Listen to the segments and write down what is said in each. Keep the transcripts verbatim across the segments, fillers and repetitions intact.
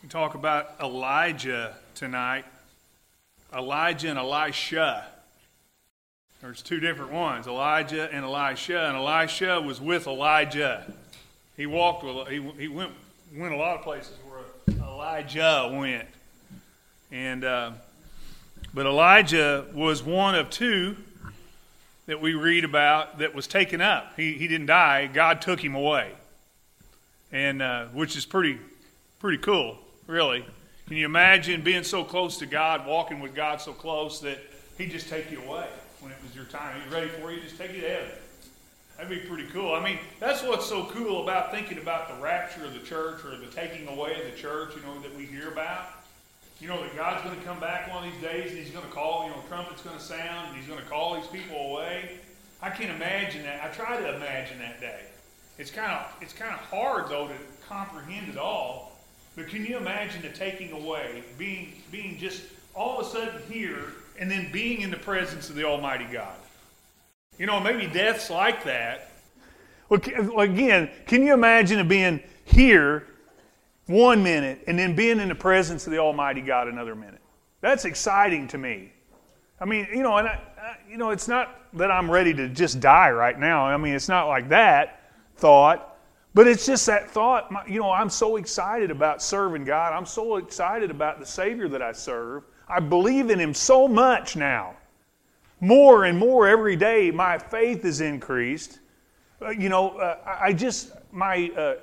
We talk about Elijah tonight. Elijah and Elisha. There's two different ones, Elijah and Elisha. And Elisha was with Elijah. He walked with, he, he went went a lot of places where Elijah went. And uh, but Elijah was one of two that we read about that was taken up. He he didn't die. God took him away, and uh, which is pretty pretty cool, really. Can you imagine being so close to God, walking with God so close that He'd just take you away when it was your time? He's ready for you, just take you to heaven. That'd be pretty cool. I mean, that's what's so cool about thinking about the rapture of the church or the taking away of the church, you know, that we hear about. You know, that God's going to come back one of these days and He's going to call, you know, trumpet's going to sound and He's going to call these people away. I can't imagine that. I try to imagine that day. It's kind of it's kind of hard, though, to comprehend it all. But can you imagine the taking away, being being just all of a sudden here and then being in the presence of the Almighty God? You know, maybe death's like that. Well, again, can you imagine it being here one minute and then being in the presence of the Almighty God another minute? That's exciting to me. I mean, you know, and I, I, you know, it's not that I'm ready to just die right now. I mean, it's not like that thought. But it's just that thought, you know, I'm so excited about serving God. I'm so excited about the Savior that I serve. I believe in Him so much now. More and more every day, my faith is increased. Uh, you know, uh, I just, my, uh,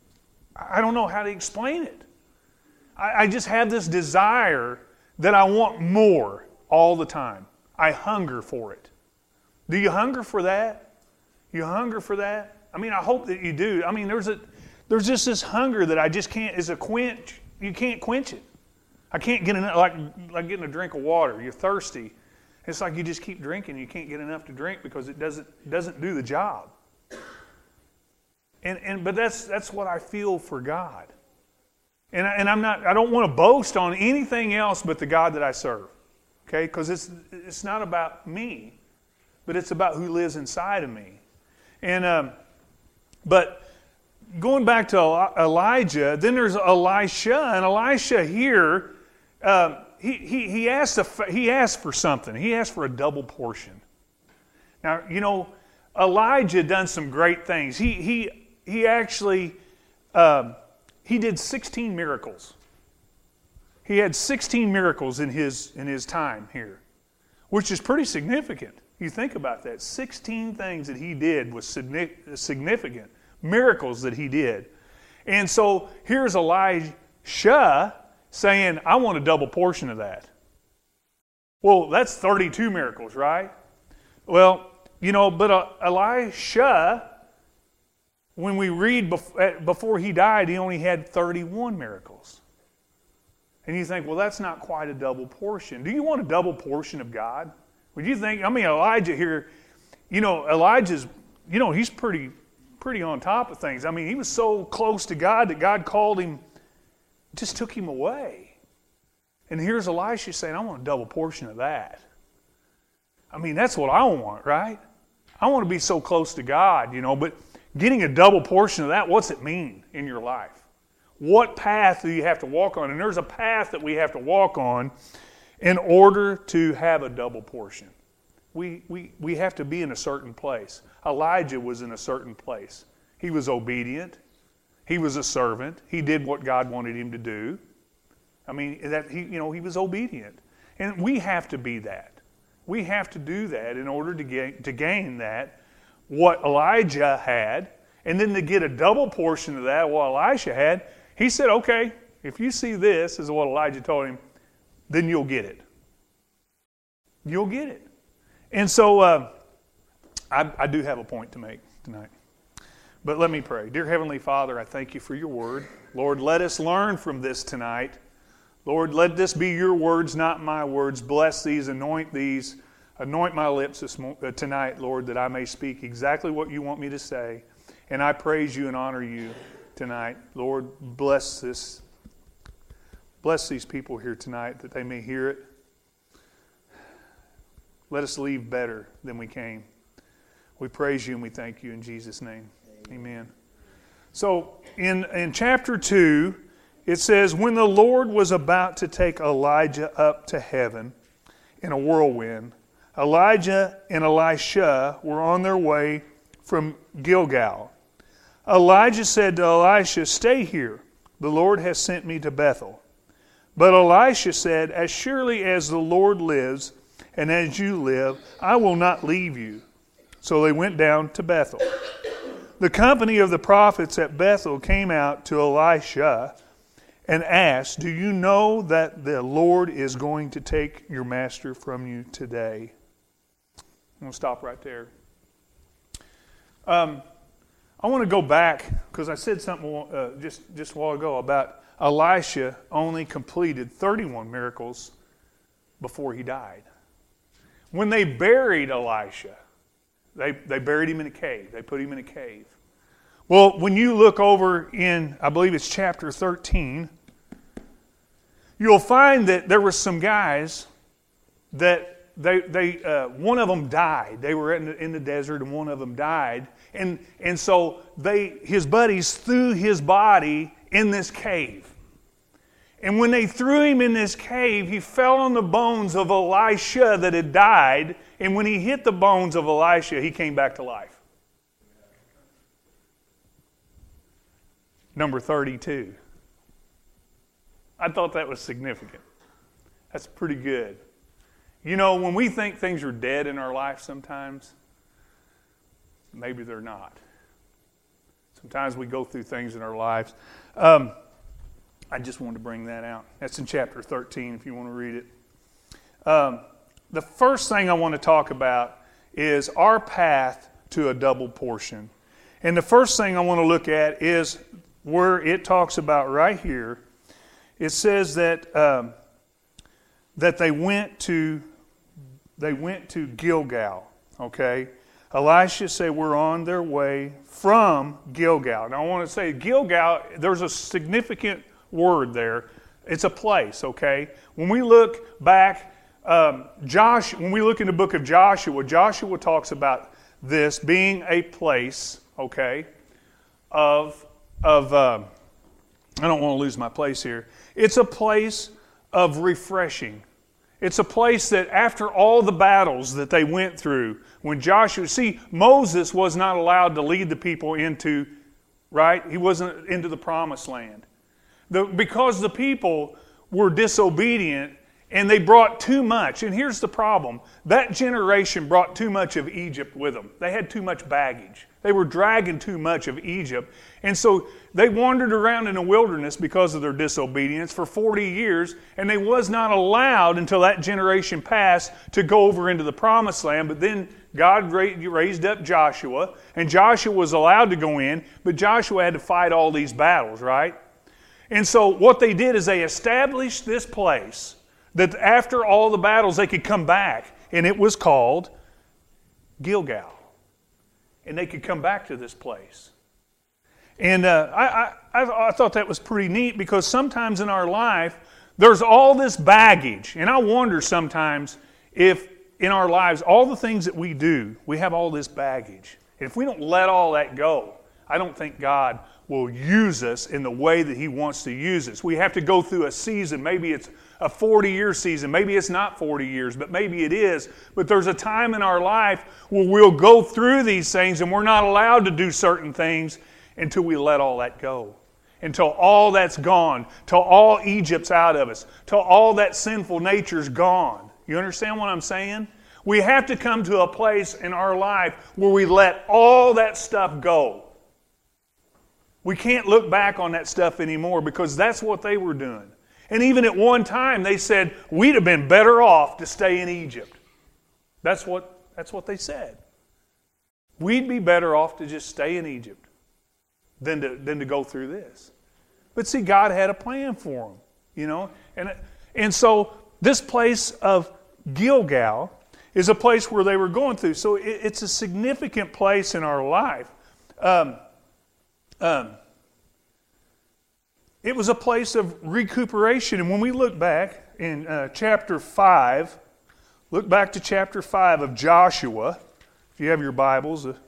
I don't know how to explain it. I, I just have this desire that I want more all the time. I hunger for it. Do you hunger for that? You hunger for that? I mean, I hope that you do. I mean, there's a, there's just this hunger that I just can't, is a quench. You can't quench it. I can't get enough, like, like getting a drink of water. You're thirsty. It's like you just keep drinking. You can't get enough to drink because it doesn't, doesn't do the job. And, and, but that's, that's what I feel for God. And, I, and I'm not, I don't want to boast on anything else but the God that I serve. Okay? Because it's, it's not about me, but it's about who lives inside of me. And, um, But going back to Elijah, then there's Elisha, and Elisha here, um, he he he asked a, he asked for something. He asked for a double portion. Now you know Elijah done some great things. He he he actually um, he did sixteen miracles. He had sixteen miracles in his in his time here, which is pretty significant. You think about that. sixteen things that he did was significant. Miracles that he did. And so here's Elisha saying, I want a double portion of that. Well, that's thirty-two miracles, right? Well, you know, but uh, Elisha, when we read bef- before he died, he only had thirty-one miracles. And you think, well, that's not quite a double portion. Do you want a double portion of God? Would you think, I mean, Elijah here, you know, Elijah's, you know, he's pretty, pretty on top of things. I mean, he was so close to God that God called him, just took him away. And here's Elisha saying, I want a double portion of that. I mean, that's what I want, right? I want to be so close to God, you know, but getting a double portion of that, what's it mean in your life? What path do you have to walk on? And there's a path that we have to walk on in order to have a double portion. We, we, we have to be in a certain place. Elijah was in a certain place. He was obedient. He was a servant. He did what God wanted him to do. I mean, that he, you know, he was obedient. And we have to be that. We have to do that in order to gain, to gain that, what Elijah had, and then to get a double portion of that, what Elisha had. He said, okay, if you see this, is what Elijah told him, then you'll get it. You'll get it. And so uh, I, I do have a point to make tonight. But let me pray. Dear Heavenly Father, I thank you for your word. Lord, let us learn from this tonight. Lord, let this be your words, not my words. Bless these, anoint these, anoint my lips this mo- uh, tonight, Lord, that I may speak exactly what you want me to say. And I praise you and honor you tonight. Lord, bless this. Bless these people here tonight that they may hear it. Let us leave better than we came. We praise you and we thank you in Jesus' name. Amen. Amen. So in, in chapter two, It says, when the Lord was about to take Elijah up to heaven in a whirlwind, Elijah and Elisha were on their way from Gilgal. Elijah said to Elisha, stay here. The Lord has sent me to Bethel. But Elisha said, as surely as the Lord lives and as you live, I will not leave you. So they went down to Bethel. The company of the prophets at Bethel came out to Elisha and asked, do you know that the Lord is going to take your master from you today? I'm going to stop right there. Um, I want to go back, because I said something uh, just, just a while ago about Elisha only completed thirty-one miracles before he died. When they buried Elisha, they, they buried him in a cave. They put him in a cave. Well, when you look over in, I believe it's chapter thirteen, you'll find that there were some guys that they, they uh, one of them died. They were in the, in the desert, and one of them died. And, and so they, his buddies threw his body in this cave. And when they threw him in this cave, he fell on the bones of Elisha that had died. And when he hit the bones of Elisha, he came back to life. Number thirty-two. I thought that was significant. That's pretty good. You know, when we think things are dead in our life sometimes, maybe they're not. Sometimes we go through things in our lives. Um, I just wanted to bring that out. That's in chapter thirteen if you want to read it. Um, the first thing I want to talk about is our path to a double portion. And the first thing I want to look at is where it talks about right here. It says that um, that they went to they went to Gilgal. Okay, Elisha said we're on their way from Gilgal. Now I want to say Gilgal. There's a significant word there. It's a place. Okay, when we look back, um, Josh. When we look in the book of Joshua, Joshua talks about this being a place. Okay, of of. Um, I don't want to lose my place here. It's a place of refreshing. It's a place that after all the battles that they went through, when Joshua, see, Moses was not allowed to lead the people into, right? He wasn't into the promised land. The, because the people were disobedient and they brought too much. And here's the problem. That generation brought too much of Egypt with them. They had too much baggage. They were dragging too much of Egypt. And so they wandered around in the wilderness because of their disobedience for forty years, and they was not allowed until that generation passed to go over into the promised land. But then God raised up Joshua, and Joshua was allowed to go in, but Joshua had to fight all these battles, right? And so what they did is they established this place that after all the battles they could come back, and it was called Gilgal. And they could come back to this place. And uh, I, I, I thought that was pretty neat because sometimes in our life, there's all this baggage. And I wonder sometimes if in our lives, all the things that we do, we have all this baggage. And if we don't let all that go, I don't think God will use us in the way that He wants to use us. We have to go through a season. Maybe it's a forty-year season. Maybe it's not forty years, but maybe it is. But there's a time in our life where we'll go through these things and we're not allowed to do certain things until we let all that go. Until all that's gone. Till all Egypt's out of us. Till all that sinful nature's gone. You understand what I'm saying? We have to come to a place in our life where we let all that stuff go. We can't look back on that stuff anymore because that's what they were doing. And even at one time they said, we'd have been better off to stay in Egypt. That's what, that's what they said. We'd be better off to just stay in Egypt than to, than to go through this. But see, God had a plan for them, you know. And, and so this place of Gilgal is a place where they were going through. So it, it's a significant place in our life. Um, um, it was a place of recuperation. And when we look back in uh, chapter five, look back to chapter five of Joshua. If you have your Bibles, uh,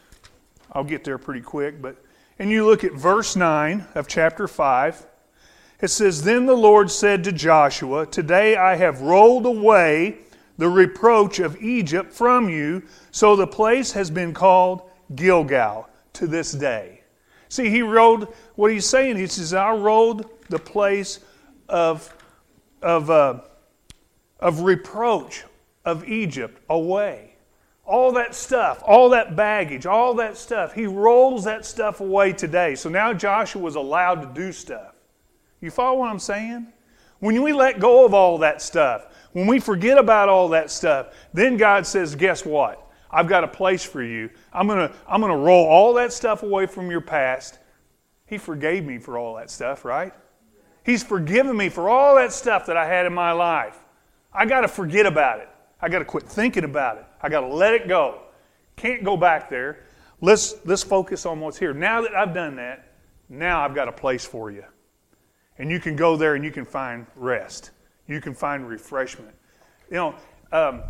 I'll get there pretty quick. But and you look at verse nine of chapter five. It says, Then the Lord said to Joshua, Today I have rolled away the reproach of Egypt from you, so the place has been called Gilgal to this day. See, he rolled, what he's saying, he says, I rolled the place of, of, uh, of reproach of Egypt away. All that stuff, all that baggage, all that stuff, he rolls that stuff away today. So now Joshua was allowed to do stuff. You follow what I'm saying? When we let go of all that stuff, when we forget about all that stuff, then God says, guess what? I've got a place for you. I'm going to I'm going to roll all that stuff away from your past. He forgave me for all that stuff, right? He's forgiven me for all that stuff that I had in my life. I got to forget about it. I got to quit thinking about it. I got to let it go. Can't go back there. Let's let's focus on what's here. Now that I've done that, now I've got a place for you. And you can go there and you can find rest. You can find refreshment. You know, um,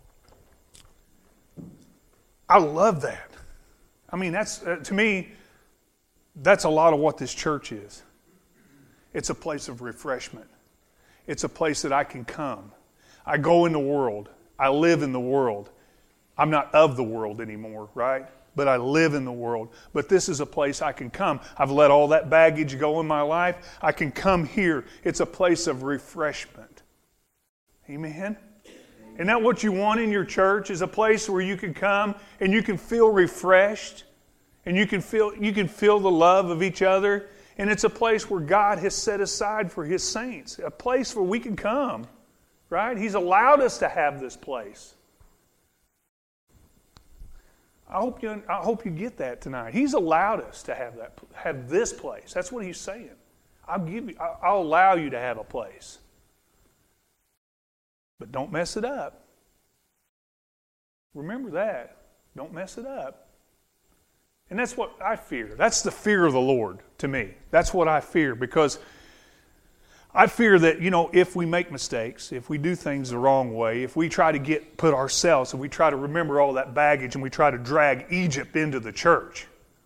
I love that. I mean, that's uh, to me, that's a lot of what this church is. It's a place of refreshment. It's a place that I can come. I go in the world. I live in the world. I'm not of the world anymore, right? But I live in the world. But this is a place I can come. I've let all that baggage go in my life. I can come here. It's a place of refreshment. Amen? Isn't that what you want in your church? Is a place where you can come and you can feel refreshed and you can feel you can feel the love of each other. And it's a place where God has set aside for His saints. A place where we can come. Right? He's allowed us to have this place. I hope you, I hope you get that tonight. He's allowed us to have that, have this place. That's what He's saying. I'll give you, I'll allow you to have a place. But don't mess it up. Remember that. Don't mess it up. And that's what I fear. That's the fear of the Lord to me. That's what I fear, because I fear that, you know, if we make mistakes, if we do things the wrong way, if we try to get put ourselves and we try to remember all that baggage and we try to drag Egypt into the church,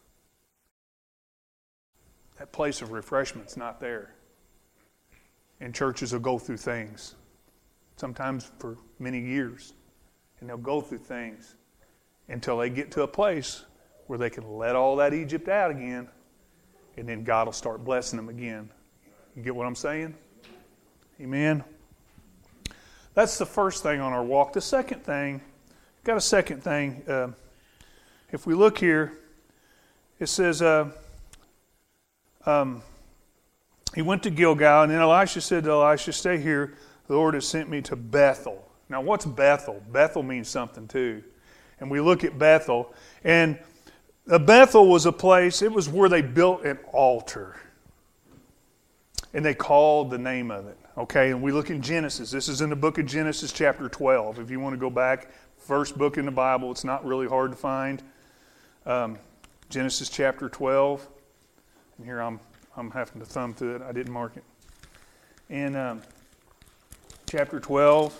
that place of refreshment's not there. And churches will go through things, sometimes for many years, and they'll go through things until they get to a place where they can let all that Egypt out again, and then God will start blessing them again. You get what I'm saying? Amen. That's the first thing on our walk. The second thing, got a second thing. Uh, if we look here, it says, uh, um, he went to Gilgal, and then Elisha said to Elisha, stay here. The Lord has sent me to Bethel. Now, what's Bethel? Bethel means something too. And we look at Bethel, and uh, Bethel was a place, it was where they built an altar. And they called the name of it. Okay, and we look in Genesis. This is in the book of Genesis chapter twelve. If you want to go back, first book in the Bible, it's not really hard to find. Um, Genesis chapter twelve. And here I'm I'm having to thumb through it. I didn't mark it. In um, chapter twelve,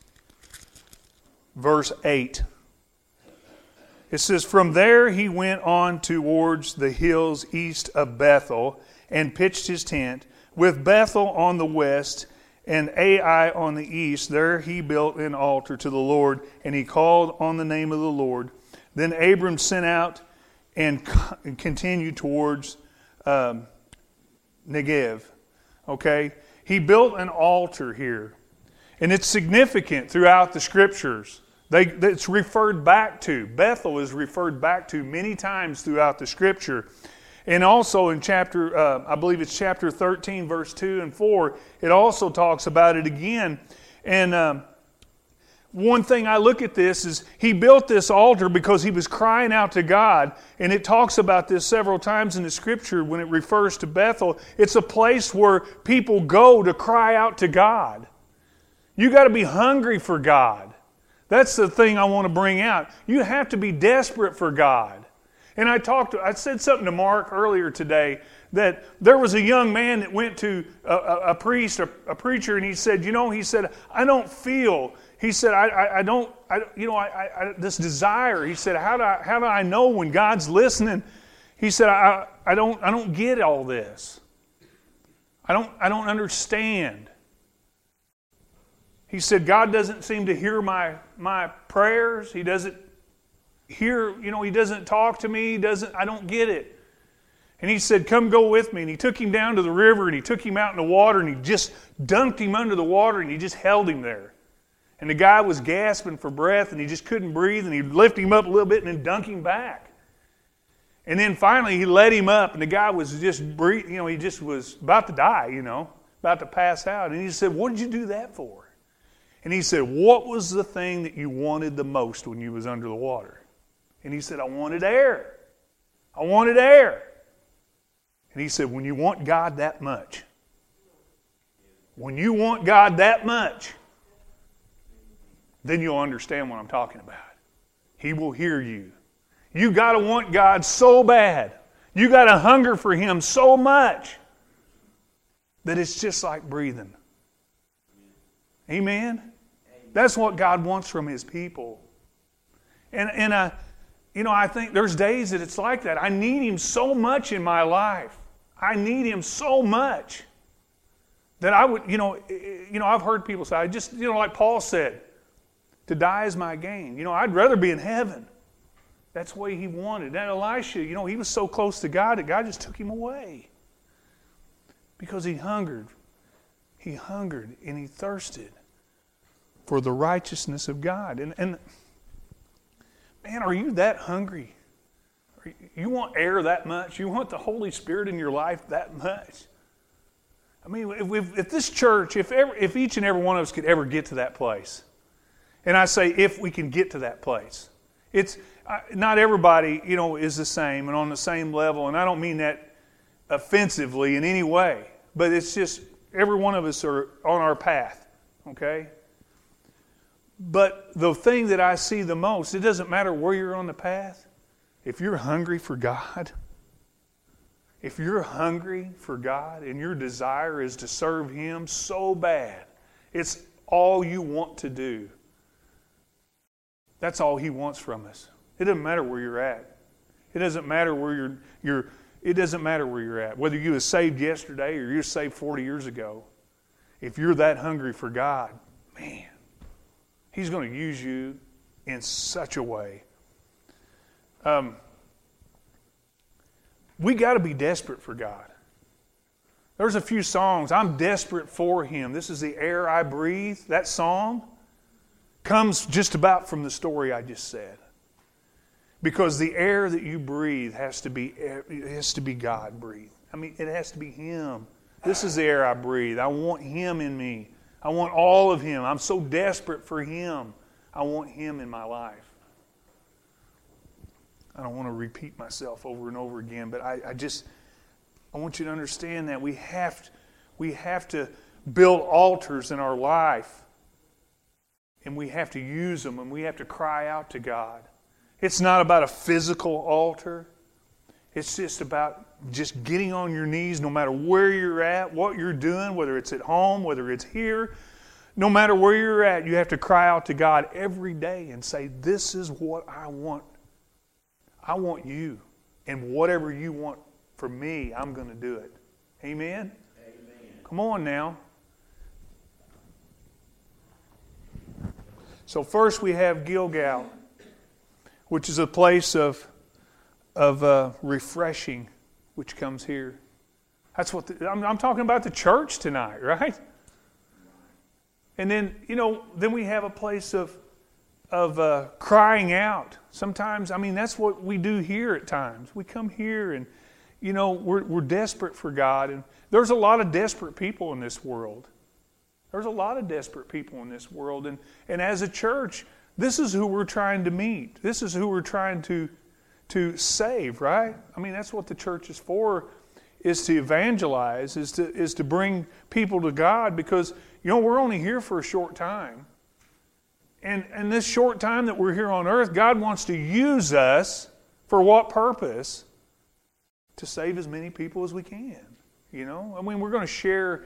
verse eight. It says, From there he went on towards the hills east of Bethel and pitched his tent, with Bethel on the west and Ai on the east. There he built an altar to the Lord, and he called on the name of the Lord. Then Abram sent out and continued towards um, Negev. Okay? He built an altar here. And it's significant throughout the Scriptures. They, it's referred back to. Bethel is referred back to many times throughout the Scripture. And also in chapter, uh, I believe it's chapter thirteen, verse two and four, it also talks about it again. And um, one thing I look at this is he built this altar because he was crying out to God. And it talks about this several times in the Scripture when it refers to Bethel. It's a place where people go to cry out to God. You got to be hungry for God. That's the thing I want to bring out. You have to be desperate for God. And I talked to, I said something to Mark earlier today that there was a young man that went to a, a, a priest, a, a preacher, and he said, you know, he said, I don't feel, he said, I, I, I don't, I, you know, I, I, this desire, he said, how do I, how do I know when God's listening? He said, I, I don't, I don't get all this. I don't, I don't understand. He said, God doesn't seem to hear my, my prayers. He doesn't hear, you know, He doesn't talk to me. He doesn't, I don't get it. And he said, come go with me. And he took him down to the river and he took him out in the water and he just dunked him under the water and he just held him there. And the guy was gasping for breath and he just couldn't breathe and he'd lift him up a little bit and then dunk him back. And then finally he let him up and the guy was just breathing, you know, he just was about to die, you know, about to pass out. And he said, what did you do that for? And he said, what was the thing that you wanted the most when you was under the water? And he said, I wanted air. I wanted air. And he said, when you want God that much, when you want God that much, then you'll understand what I'm talking about. He will hear you. You got to want God so bad. You got to hunger for Him so much that it's just like breathing. Amen? That's what God wants from His people. And, and I, you know, I think there's days that it's like that. I need Him so much in my life. I need Him so much that I would, you know, you know, I've heard people say, I just, you know, like Paul said, to die is my gain. You know, I'd rather be in heaven. That's the way he wanted. And Elisha, you know, he was so close to God that God just took him away because he hungered. He hungered and he thirsted for the righteousness of God. And, and man, are you that hungry? You want air that much? You want the Holy Spirit in your life that much? I mean, if, if, if this church, if, ever, if each and every one of us could ever get to that place, and I say if we can get to that place, it's uh, not everybody, you know, is the same and on the same level, and I don't mean that offensively in any way, but it's just every one of us are on our path, okay? But the thing that I see the most, it doesn't matter where you're on the path. If you're hungry for God, if you're hungry for God and your desire is to serve Him so bad, it's all you want to do. That's all He wants from us. It doesn't matter where you're at. It doesn't matter where you're, you're it doesn't matter where you're at. Whether you were saved yesterday or you were saved forty years ago. If you're that hungry for God, man, He's going to use you in such a way. Um, we got to be desperate for God. There's a few songs. I'm desperate for Him. This is the air I breathe. That song comes just about from the story I just said. Because the air that you breathe has to be it has to be God breathed. I mean, it has to be Him. This is the air I breathe. I want Him in me. I want all of Him. I'm so desperate for Him. I want Him in my life. I don't want to repeat myself over and over again, but I, I just, I want you to understand that we have to, we have to build altars in our life, and we have to use them, and we have to cry out to God. It's not about a physical altar. It's just about just getting on your knees no matter where you're at, what you're doing, whether it's at home, whether it's here. No matter where you're at, you have to cry out to God every day and say, this is what I want. I want you. And whatever you want for me, I'm going to do it. Amen? Amen. Come on now. So first we have Gilgal, which is a place of, of uh, refreshing, which comes here. That's what the, I'm, I'm talking about the church tonight, right? And then, you know, then we have a place of of uh, crying out. Sometimes, I mean, that's what we do here at times. We come here and, you know, we're, we're desperate for God. And there's a lot of desperate people in this world. There's a lot of desperate people in this world. And, and as a church, this is who we're trying to meet. This is who we're trying to, to save, right? I mean, that's what the church is for, is to evangelize, is to, is to bring people to God, because, you know, we're only here for a short time. And, and this short time that we're here on earth, God wants to use us for what purpose? To save as many people as we can. You know? I mean, we're going to share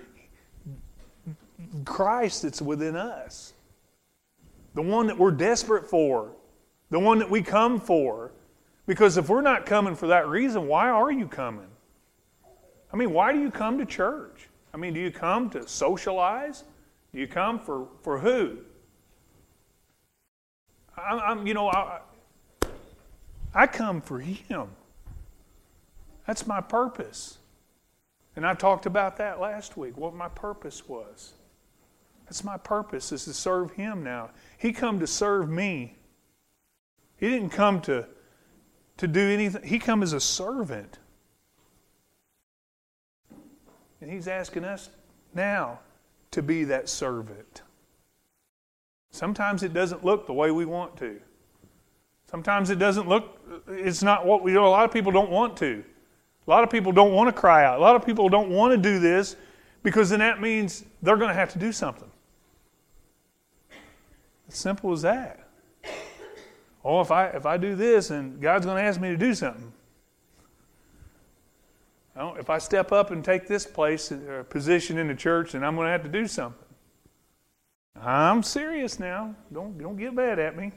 Christ that's within us. The one that we're desperate for. The one that we come for. Because if we're not coming for that reason, why are you coming? I mean, why do you come to church? I mean, do you come to socialize? Do you come for, for who? I, I'm, you know, I, I come for Him. That's my purpose. And I talked about that last week, what my purpose was. That's my purpose, is to serve Him now. He come to serve me. He didn't come to, to do anything. He come as a servant. And He's asking us now to be that servant. Sometimes it doesn't look the way we want to. Sometimes it doesn't look, it's not what we do. A lot of people don't want to. A lot of people don't want to cry out. A lot of people don't want to do this because then that means they're going to have to do something. As simple as that. Oh, if I if I do this, then God's going to ask me to do something. I don't, if I step up and take this place or position in the church, then I'm going to have to do something. I'm serious now. Don't don't get mad at me.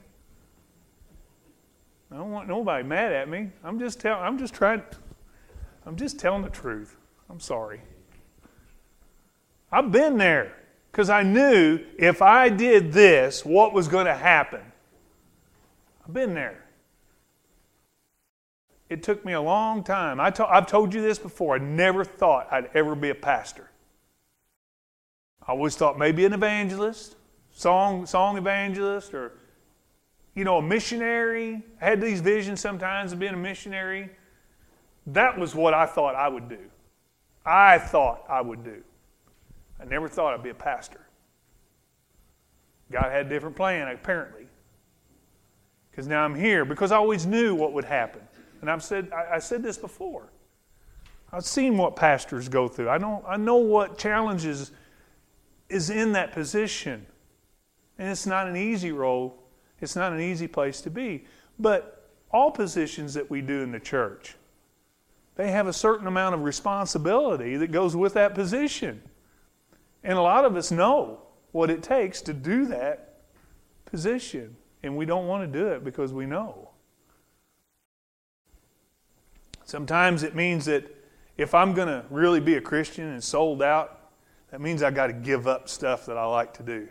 I don't want nobody mad at me. I'm just telling. I'm just trying. I'm just telling the truth. I'm sorry. I've been there because I knew if I did this, what was going to happen. I've been there. It took me a long time. I to, I've told you this before. I never thought I'd ever be a pastor. I always thought maybe an evangelist, song song evangelist, or you know, a missionary. I had these visions sometimes of being a missionary. That was what I thought I would do. I thought I would do. I never thought I'd be a pastor. God had a different plan, apparently. Because now I'm here, because I always knew what would happen. And I've said I, I said this before. I've seen what pastors go through. I know I know what challenges is in that position. And it's not an easy role. It's not an easy place to be. But all positions that we do in the church, they have a certain amount of responsibility that goes with that position. And a lot of us know what it takes to do that position. And we don't want to do it because we know. Sometimes it means that if I'm going to really be a Christian and sold out, that means I got to give up stuff that I like to do.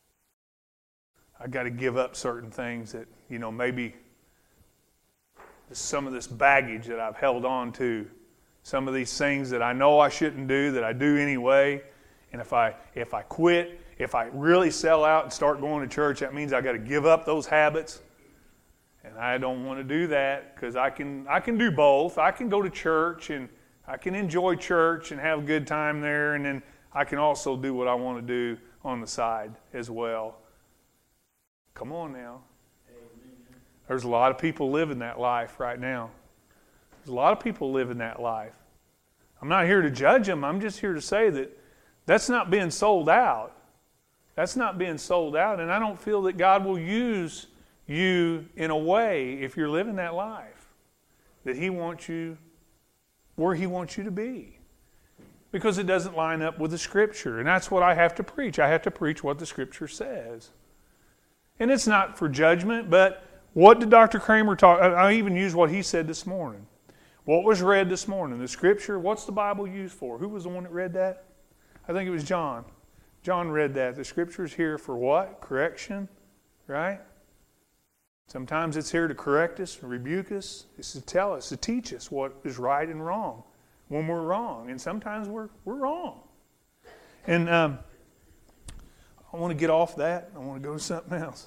I got to give up certain things that, you know, maybe some of this baggage that I've held on to, some of these things that I know I shouldn't do that I do anyway. And if I if I quit, if I really sell out and start going to church, that means I got to give up those habits. And I don't want to do that because I can I can do both. I can go to church and I can enjoy church and have a good time there, and then I can also do what I want to do on the side as well. Come on now. There's a lot of people living that life right now. There's a lot of people living that life. I'm not here to judge them. I'm just here to say that that's not being sold out. That's not being sold out. And I don't feel that God will use you in a way, if you're living that life, that He wants you where He wants you to be. Because it doesn't line up with the Scripture. And that's what I have to preach. I have to preach what the Scripture says. And it's not for judgment, but what did Doctor Kramer talk? I even used what he said this morning. What was read this morning? The Scripture. What's the Bible used for? Who was the one that read that? I think it was John. John read that. The Scripture is here for what? Correction, right? Sometimes it's here to correct us, rebuke us. It's to tell us, to teach us what is right and wrong when we're wrong. And sometimes we're we're wrong. And um, I want to get off that. I want to go to something else.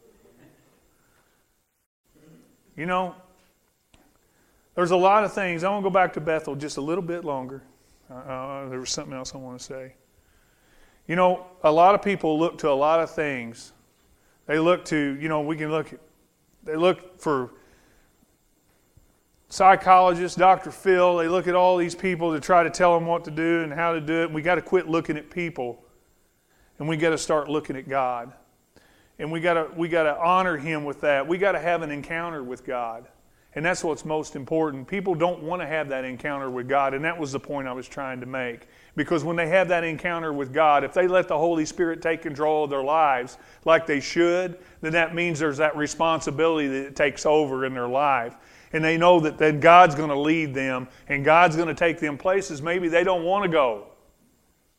You know, there's a lot of things. I want to go back to Bethel just a little bit longer. Uh, there was something else I want to say. You know, a lot of people look to a lot of things. They look to, you know, we can look at, they look for psychologists, Doctor Phil. They look at all these people to try to tell them what to do and how to do it. We got to quit looking at people, and we got to start looking at God. And we got to we got to honor Him with that. We got to have an encounter with God. And that's what's most important. People don't want to have that encounter with God, and that was the point I was trying to make. Because when they have that encounter with God, if they let the Holy Spirit take control of their lives like they should, then that means there's that responsibility that it takes over in their life. And they know that then God's going to lead them, and God's going to take them places maybe they don't want to go.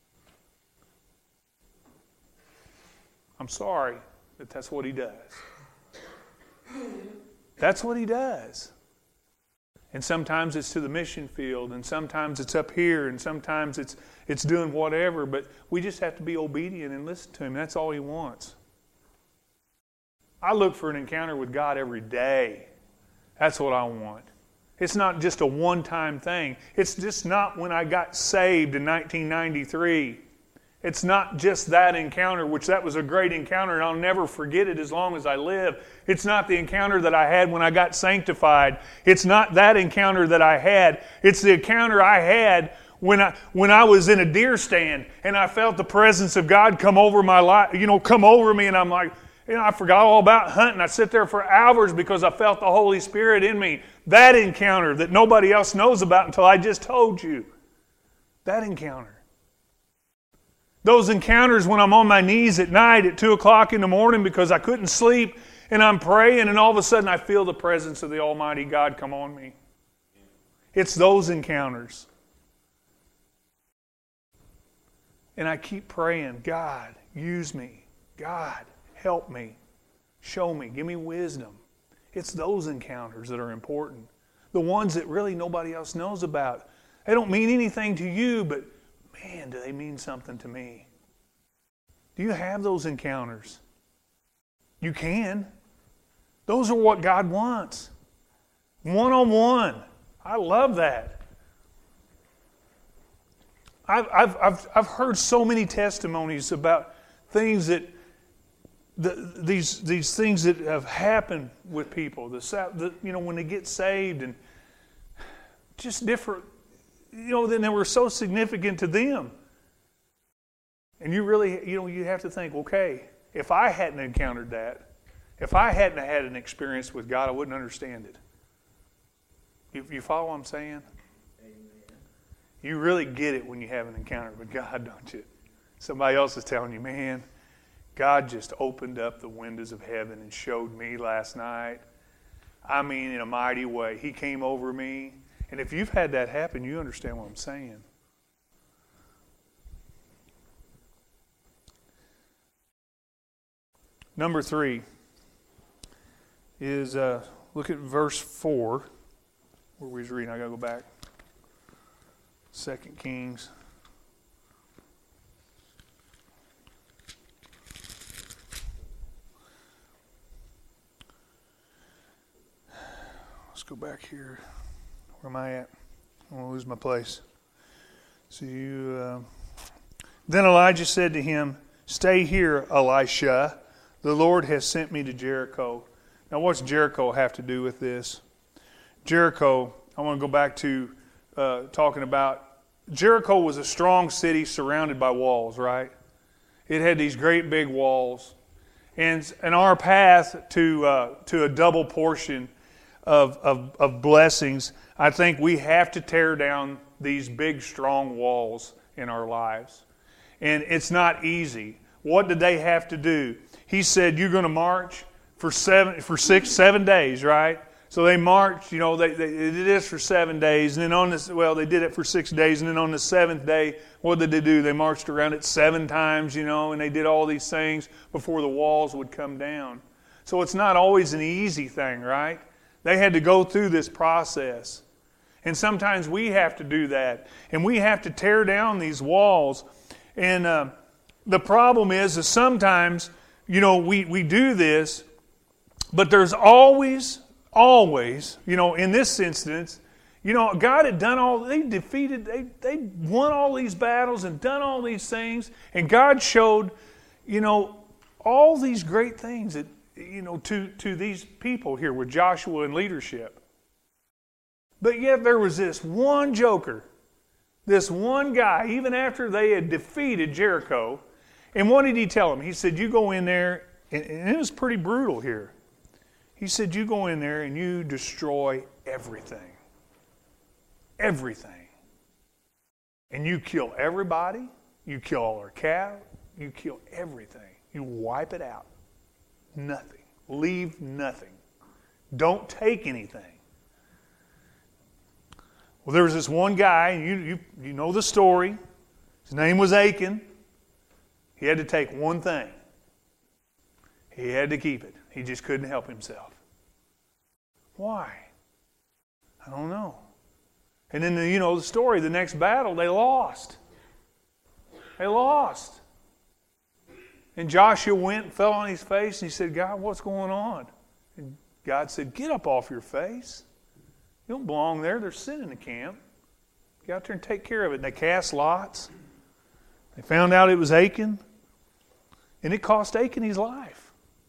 I'm sorry, but that's what he does. That's what he does. And sometimes it's to the mission field, and sometimes it's up here, and sometimes it's it's doing whatever, but we just have to be obedient and listen to him. That's all he wants. I look for an encounter with God every day. That's what I want. It's not just a one-time thing. It's just not when I got saved in nineteen ninety-three. It's not just that encounter, which that was a great encounter, and I'll never forget it as long as I live. It's not the encounter that I had when I got sanctified. It's not that encounter that I had. It's the encounter I had when I when I was in a deer stand and I felt the presence of God come over my life, you know, come over me, and I'm like, you know, I forgot all about hunting. I sit there for hours because I felt the Holy Spirit in me. That encounter that nobody else knows about until I just told you. That encounter. Those encounters when I'm on my knees at night at two o'clock in the morning because I couldn't sleep and I'm praying and all of a sudden I feel the presence of the Almighty God come on me. It's those encounters. And I keep praying, God, use me. God, help me. Show me. Give me wisdom. It's those encounters that are important. The ones that really nobody else knows about. They don't mean anything to you, but man, do they mean something to me. Do you have those encounters? You can. Those are what God wants. One-on-one. I love that. I've, I've, I've, I've heard so many testimonies about things that, the, these, these things that have happened with people. The, the, you know, when they get saved and just different, you know, then they were so significant to them. And you really, you know, you have to think, okay, if I hadn't encountered that, if I hadn't had an experience with God, I wouldn't understand it. You, you follow what I'm saying? Amen. You really get it when you have an encounter with God, don't you? Somebody else is telling you, man, God just opened up the windows of heaven and showed me last night. I mean, in a mighty way. He came over me. And if you've had that happen, you understand what I'm saying. Number three is, uh, look at verse four, where we was reading. I got to go back. Second Kings. Let's go back here. Where am I at? I'm going to lose my place. So you, uh, then Elijah said to him, "Stay here, Elisha. The Lord has sent me to Jericho." Now, what's Jericho have to do with this? Jericho, I want to go back to uh, talking about, Jericho was a strong city surrounded by walls, right? It had these great big walls. And, and our path to, uh, to a double portion Of, of, of blessings, I think we have to tear down these big, strong walls in our lives. And it's not easy. What did they have to do? He said, you're going to march for seven, for six, seven days, right? So they marched, you know, they, they, they did this for seven days. And then on this, well, they did it for six days. And then on the seventh day, what did they do? They marched around it seven times, you know, and they did all these things before the walls would come down. So it's not always an easy thing, right? They had to go through this process. And sometimes we have to do that. And we have to tear down these walls. And uh, the problem is that sometimes, you know, we, we do this, but there's always, always, you know, in this instance, you know, God had done all, they defeated, they, they won all these battles and done all these things. And God showed, you know, all these great things that, you know, to, to these people here with Joshua and leadership. But yet there was this one joker, this one guy, even after they had defeated Jericho. And what did he tell them? He said, you go in there, and, and it was pretty brutal here. He said, you go in there and you destroy everything. Everything. And you kill everybody. You kill all their cattle. You kill everything. You wipe it out. Nothing. Leave nothing. Don't take anything. Well, there was this one guy, and you, you, you know the story. His name was Achan. He had to take one thing. He had to keep it. He just couldn't help himself. Why? I don't know. And then, you know, the story, the next battle, they lost. They lost. And Joshua went and fell on his face and he said, God, what's going on? And God said, get up off your face. You don't belong there. There's sin in the camp. Get out there and take care of it. And they cast lots. They found out it was Achan. And it cost Achan his life.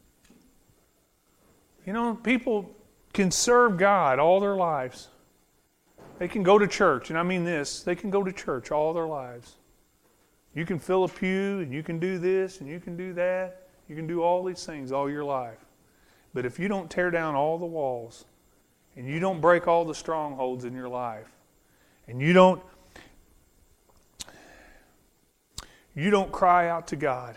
You know, people can serve God all their lives. They can go to church. And I mean this. They can go to church all their lives. You can fill a pew, and you can do this, and you can do that. You can do all these things all your life. But if you don't tear down all the walls, and you don't break all the strongholds in your life, and you don't, you don't cry out to God.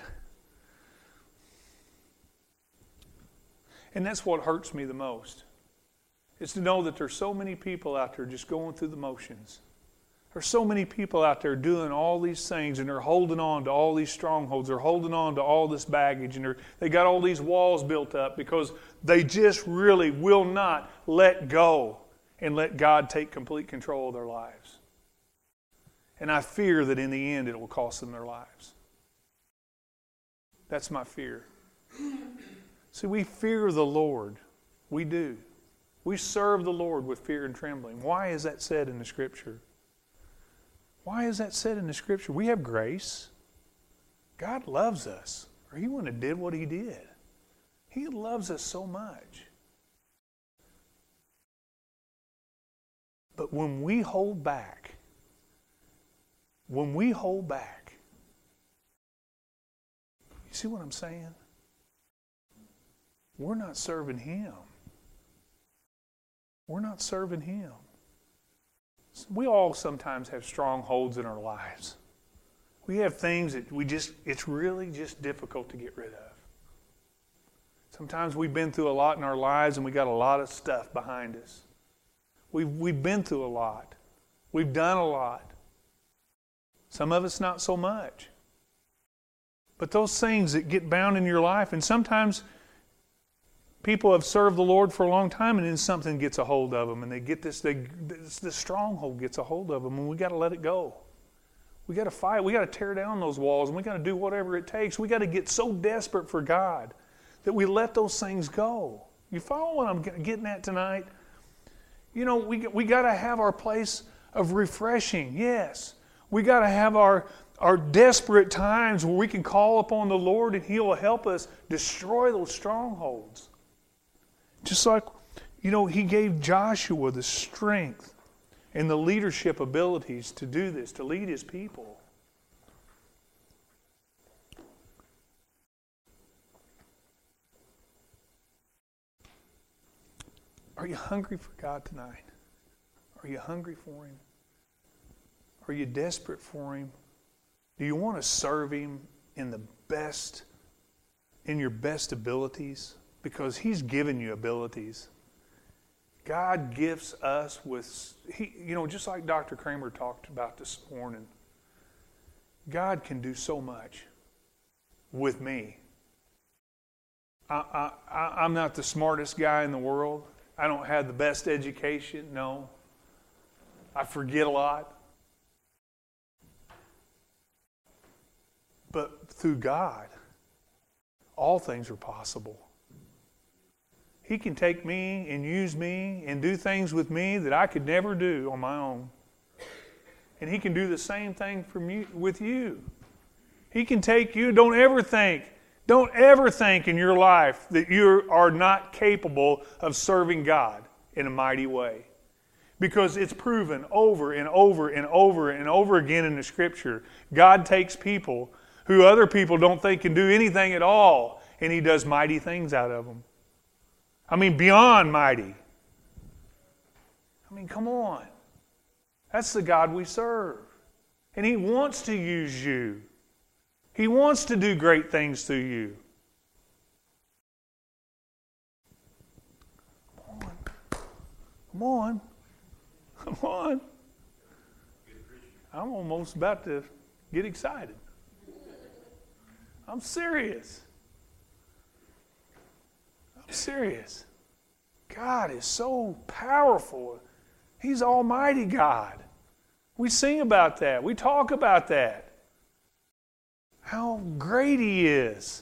And that's what hurts me the most. Is to know that there's so many people out there just going through the motions. There's so many people out there doing all these things, and they're holding on to all these strongholds. They're holding on to all this baggage, and they're, they got all these walls built up because they just really will not let go and let God take complete control of their lives. And I fear that in the end it will cost them their lives. That's my fear. See, we fear the Lord. We do. We serve the Lord with fear and trembling. Why is that said in the Scripture? Why is that said in the Scripture? We have grace. God loves us, or He wouldn't have did what He did. He loves us so much. But when we hold back, when we hold back, you see what I'm saying? We're not serving Him. We're not serving Him. We all sometimes have strongholds in our lives. We have things that we just, it's really just difficult to get rid of. Sometimes we've been through a lot in our lives and we got a lot of stuff behind us. We've, we've been through a lot. We've done a lot. Some of us not so much. But those things that get bound in your life, and sometimes people have served the Lord for a long time, and then something gets a hold of them, and they get this, they, this, this stronghold gets a hold of them, and we got to let it go. We got to fight. We got to tear down those walls, and we got to do whatever it takes. We got to get so desperate for God that we let those things go. You follow what I'm getting at tonight? You know, we we got to have our place of refreshing. Yes, we got to have our our desperate times where we can call upon the Lord, and He will help us destroy those strongholds. Just like, you know, He gave Joshua the strength and the leadership abilities to do this, to lead His people. Are you hungry for God tonight? Are you hungry for Him? Are you desperate for Him? Do you want to serve Him in the best, in your best abilities? Because He's given you abilities. God gifts us with, he, you know, just like Doctor Kramer talked about this morning, God can do so much with me. I, I, I'm not the smartest guy in the world. I don't have the best education. No. I forget a lot. But through God, all things are possible. He can take me and use me and do things with me that I could never do on my own. And He can do the same thing from you, with you. He can take you. Don't ever think, don't ever think in your life that you are not capable of serving God in a mighty way. Because it's proven over and over and over and over again in the Scripture. God takes people who other people don't think can do anything at all, and He does mighty things out of them. I mean, beyond mighty. I mean, come on. That's the God we serve. And He wants to use you. He wants to do great things through you. Come on. Come on. Come on. I'm almost about to get excited. I'm serious. I'm serious. God is so powerful. He's Almighty God. We sing about that. We talk about that. How great He is.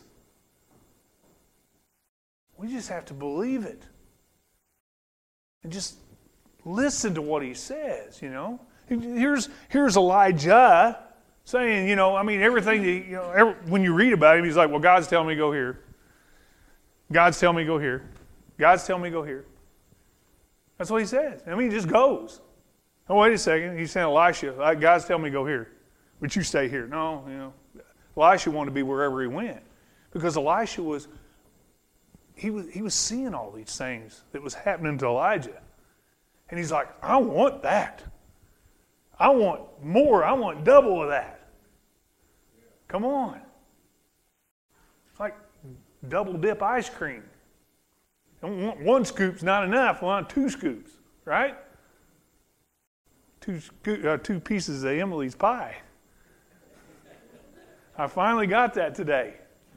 We just have to believe it. And just listen to what He says, you know. Here's, here's Elijah saying, you know, I mean, everything, that, you know, every, when you read about him, he's like, well, God's telling me to go here. God's telling me to go here. God's telling me to go here. That's what he says. I mean, he just goes. Oh, wait a second. He's saying, Elisha, God's telling me to go here. But you stay here. No, you know. Elisha wanted to be wherever he went. Because Elisha was, he was, he was seeing all these things that was happening to Elijah. And he's like, I want that. I want more. I want double of that. Come on. It's like double dip ice cream. One scoop's not enough. We want two scoops, right? Two, uh, two pieces of Emily's pie. I finally got that today.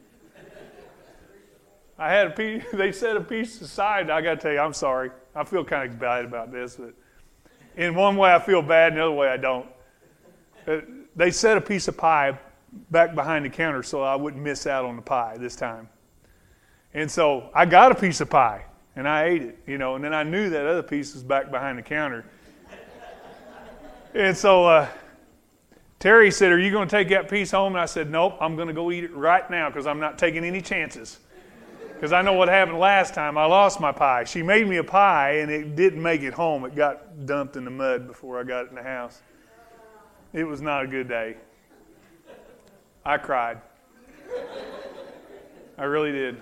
I had a piece, they set a piece aside. I got to tell you, I'm sorry. I feel kind of bad about this, but in one way I feel bad, in the other way I don't. Uh, they set a piece of pie back behind the counter so I wouldn't miss out on the pie this time. And so I got a piece of pie, and I ate it, you know, and then I knew that other piece was back behind the counter. And so uh, Terry said, are you going to take that piece home? And I said, nope, I'm going to go eat it right now because I'm not taking any chances. Because I know what happened last time. I lost my pie. She made me a pie, and it didn't make it home. It got dumped in the mud before I got it in the house. It was not a good day. I cried. I really did.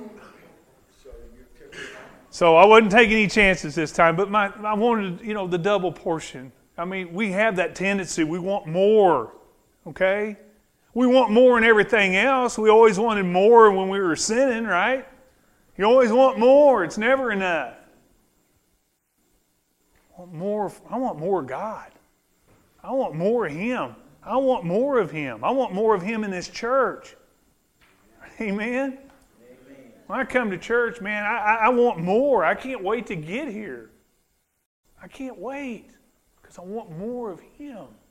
So I wasn't taking any chances this time, but my I wanted, you know, the double portion. I mean, we have that tendency. We want more, okay? We want more in everything else. We always wanted more when we were sinning, right? You always want more. It's never enough. I want more, I want more of God. I want more of Him. I want more of Him. I want more of Him in this church. Amen? When I come to church, man, I, I want more. I can't wait to get here. I can't wait because I want more of Him.